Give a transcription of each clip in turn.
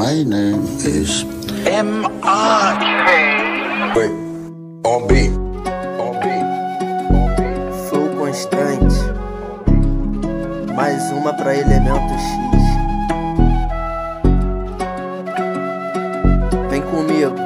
My name is MRK. Wait, on beat, on beat, on beat. Flow constante. Mais uma pra Elemento X. Vem comigo.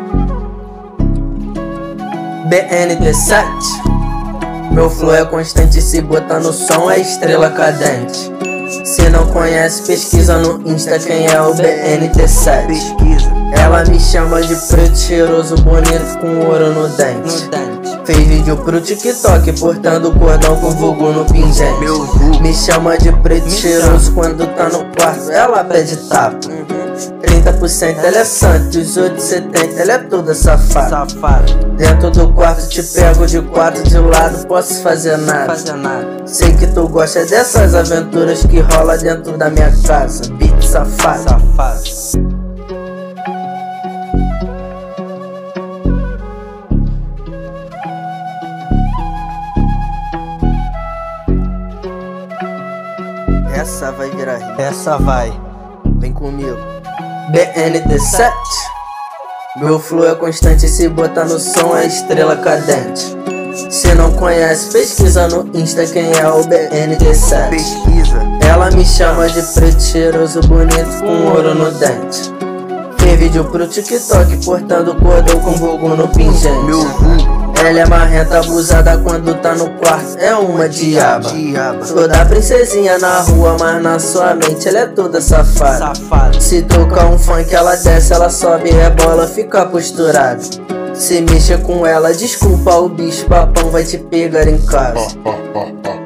BNT7. Meu flow é constante, se botar no som é estrela cadente. Se não conhece, pesquisa no Insta quem é o BNT7. Pesquisa. Ela me chama de preto cheiroso, bonito com ouro no dente. Fez vídeo pro TikTok, portando cordão com vulgo no pingente. Meu vulgo. Me chama de preto cheiroso quando tá no quarto, ela pede tapa. 30% ela é santa, os outros 70% ela é toda safada. Dentro do quarto te pego de quatro de lado, posso fazer nada. Sei que tu gosta dessas aventuras que rola dentro da minha casa. Beat safado. Essa vai virar hit. Essa vai. Vem comigo. BNT7. Meu flow é constante, se botar no som é estrela cadente. Se não conhece, pesquisa no Insta quem é o BNT7. Pesquisa. Ela me chama de preto cheiroso, bonito com ouro no dente. Fez vídeo pro TikTok, portando cordão com vulgo no pingente. Meu vulgo. Ela é marrenta, abusada quando tá no quarto, é uma diaba. Toda princesinha na rua, mas na sua mente ela é toda safada. Se tocar um funk ela desce, ela sobe, rebola, fica posturada. Se mexa com ela, desculpa o bicho, papão vai te pegar em casa.